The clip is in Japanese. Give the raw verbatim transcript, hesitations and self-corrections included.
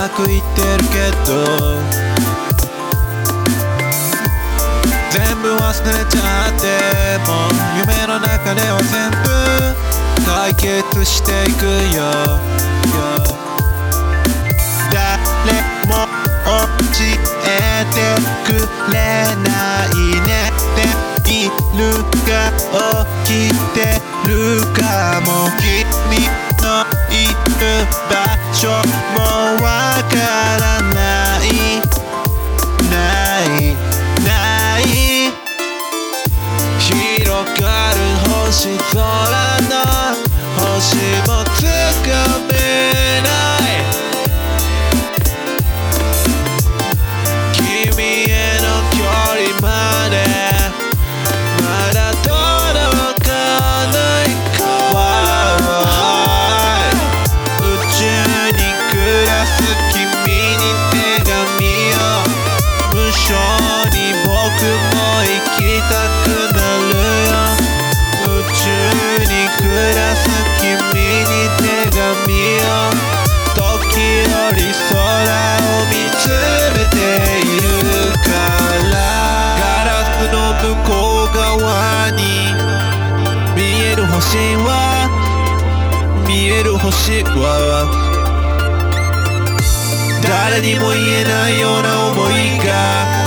まくいってるけど全部忘れちゃっても夢の中では全部解決していくよ誰も教えてくれないねっているが起きてるかも君のいる場所もわからないないない広がる星空の星もつかめない君への距離までまだ届かないから宇宙に暮らす君に手紙を無性に僕も行きたくなるよ宇宙に暮らす君に手紙を時折空を見つめているからガラスの向こう側に見える星は見える星は誰にも言えないような想いが